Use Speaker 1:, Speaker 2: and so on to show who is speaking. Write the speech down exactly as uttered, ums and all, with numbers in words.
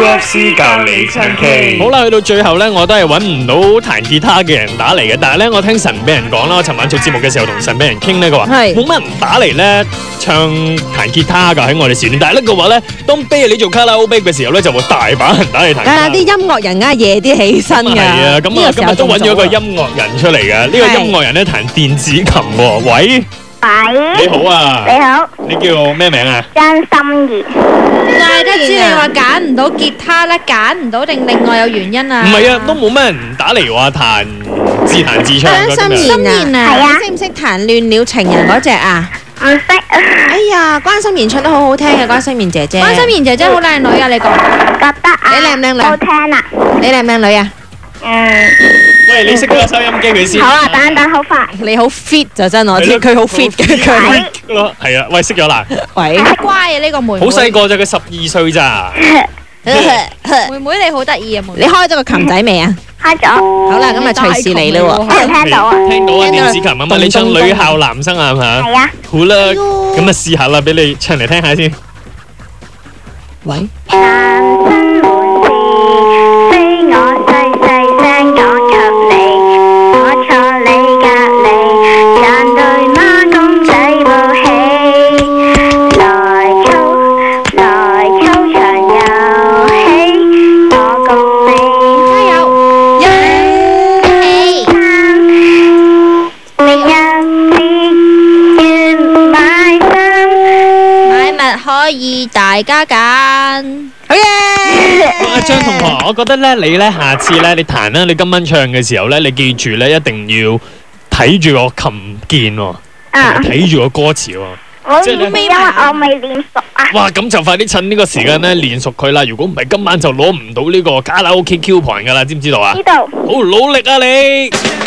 Speaker 1: F C 教你唱 K。
Speaker 2: 好啦，去到最後咧，我都係揾唔到彈吉他嘅人打嚟嘅。但係咧，我聽神俾人講啦，我尋晚做節目嘅時候同神俾人傾咧，佢話
Speaker 3: 係
Speaker 2: 冇乜人打嚟咧唱彈吉他㗎喺我哋時段。但係咧佢話咧，當啤你做卡拉 OK 嘅時候咧，就會大把人打嚟彈吉他。
Speaker 3: 但係啲音樂人啊夜啲起身㗎。
Speaker 2: 係啊，咁啊今日都揾咗一個
Speaker 3: 音
Speaker 2: 音樂人出嚟嘅。呢個音樂人咧彈電子琴喎。喂，
Speaker 4: 喂，
Speaker 2: 你好啊，
Speaker 4: 你好，
Speaker 2: 你叫咩名啊？
Speaker 4: 張心怡。
Speaker 5: 怪得知你話揀唔到吉他咧，揀唔到定另外有原因啊？
Speaker 2: 唔係啊，都冇乜人打嚟話彈自彈自唱㗎
Speaker 3: 關
Speaker 2: 今日。
Speaker 3: 心妍
Speaker 5: 心妍
Speaker 3: 啊，
Speaker 5: 啊
Speaker 4: 係啊
Speaker 3: 你識唔識彈亂了情人嗰隻啊？
Speaker 4: 唔識，
Speaker 3: 哎呀，關心妍唱得好好聽嘅，關心妍姐姐。
Speaker 5: 關心妍姐姐好靚女啊！你講
Speaker 4: 覺得啊，
Speaker 3: 你靚唔靚女
Speaker 4: 好聽啊，
Speaker 3: 你靚唔靚女啊？
Speaker 4: 嗯，
Speaker 2: 喂，你熄咗個收音機佢先。
Speaker 4: 好啊，等等，好快，
Speaker 3: 你好 fit 就真我知，
Speaker 2: 係咯
Speaker 3: 佢好 fit 嘅佢。
Speaker 2: 咯，係啊，喂，熄咗啦，
Speaker 3: 喂，
Speaker 5: 好乖啊！呢個妹妹
Speaker 2: 好細個咋，佢十二歲咋。
Speaker 5: 妹妹你好得意啊！妹妹
Speaker 3: 你開咗個琴仔未啊？
Speaker 4: 開咗，
Speaker 3: 好啦，咁啊隨時嚟咯喎。
Speaker 4: 聽唔聽到啊？
Speaker 2: 聽到啊，
Speaker 3: 聽到
Speaker 2: 電子琴啊嘛，你唱女校男生啊，係咪啊？
Speaker 4: 係啊，
Speaker 2: 好啦，咁啊試下啦，俾你唱嚟聽下先。
Speaker 3: 喂，
Speaker 4: 男生們是非我細細聲講給你，我坐你隔離，像對孖公仔抱起，來操來操場遊戲，我共你
Speaker 5: 加油！
Speaker 4: 一起撐，明日你願買衫。
Speaker 5: 買物可以大家揀。
Speaker 3: 好嘢！
Speaker 2: 阿張同學，我覺得咧，你咧下次咧，你彈啦，你今晚唱嘅時候咧，你記住咧，一定要睇住個琴鍵喎，
Speaker 4: 啊，
Speaker 2: 睇住個歌詞喎。
Speaker 4: 我
Speaker 2: 即係你
Speaker 4: 因為我未練熟啊。
Speaker 2: 哇，咁就快啲趁呢個時間咧練熟佢啦。如果唔係，今晚就攞唔到呢個卡拉 OK coupon 噶啦，知唔知道啊？
Speaker 4: 知道。
Speaker 2: 好努力啊你！